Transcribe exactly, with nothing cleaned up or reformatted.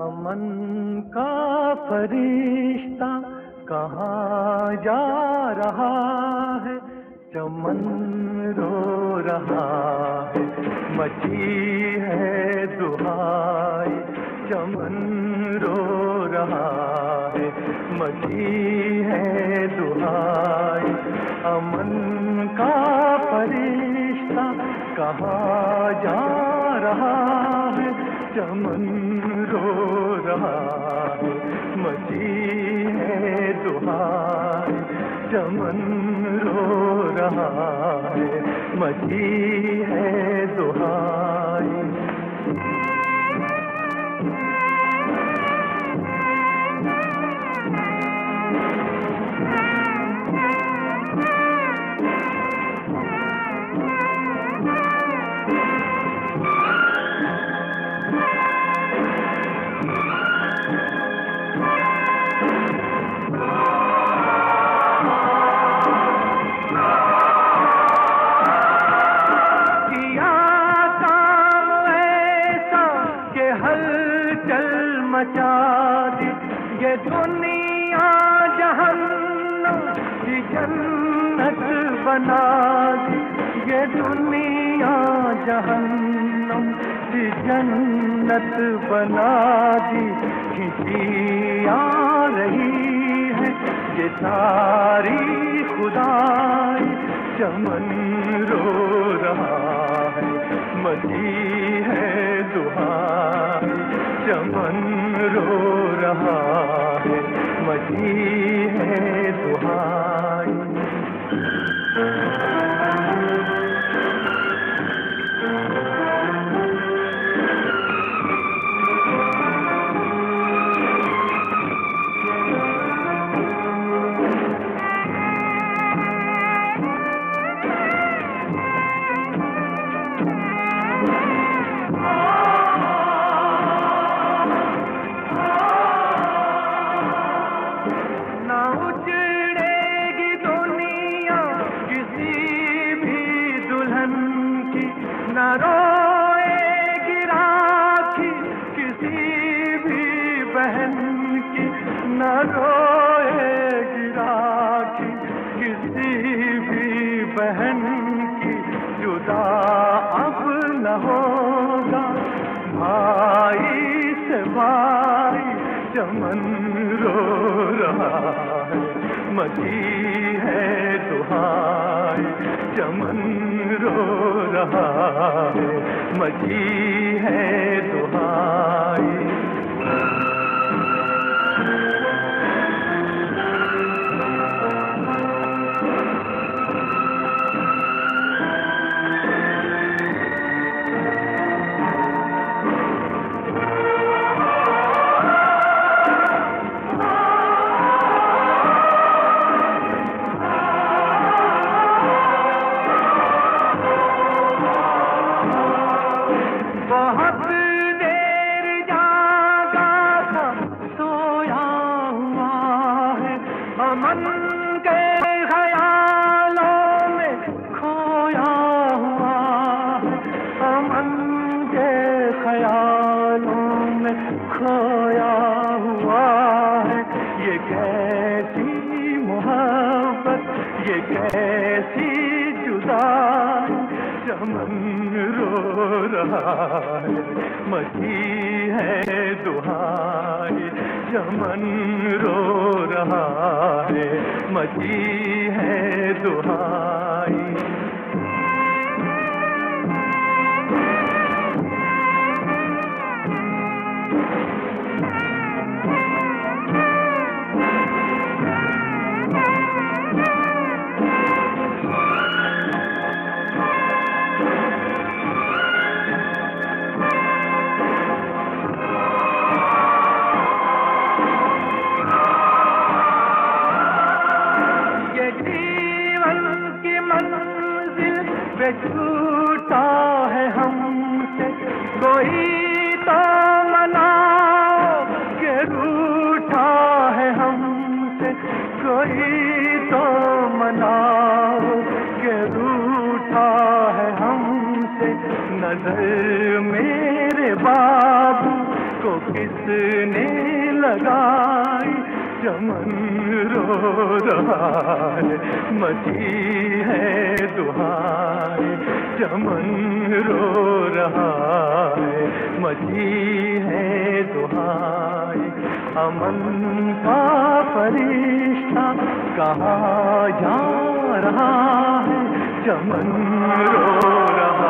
अमन का फरिश्ता कहाँ जा रहा है, चमन रो रहा है, मची है दुहाई, चमन रो रहा है, मची है दुहाई। अमन का फरिश्ता कहाँ जा रहा है, चमन रो रहा है, मची है दुहाई, चमन रो रहा है, मची है दुहाई। मचा दी ये दुनिया जहन्नम की जन्नत बना दी, ये दुनिया जहन्नम की जन्नत बना दी। खिंची आ रही है ये सारी खुदाई, चमन रो रहा है, मची है दुहाई, चमन रो रहा है, मची है दुहाई। न रोएगी राखी किसी भी बहन की, न रोएगी राखी किसी भी बहन की। जुदा अब न होगा भाई से भाई, चमन रो रहा है, मची है दुहाई, चमन रो रहा है, मची है दुहाई। बहुत देर जागा था, सोया हुआ है, अमन के ख्यालों में खोया हुआ है, अमन के ख्यालों में खोया हुआ है। ये कैसी मोहब्बत, ये कैसी जुदाई, चमन रो रहा है, मची है दुहाई, चमन रो रहा है, मची है दुहाई। पे छूटा है हमसे कोई तो मनाओ, के रूठा है हमसे कोई तो मनाओ, के रूठा है हमसे। नजर मेरे बाबू को किसने लगाई, चमन रो रहा है, मची है दुहाई, चमन रो रहा है, मची है दुहाई। अमन का फरिश्ता कहाँ जा रहा है, चमन रो रहा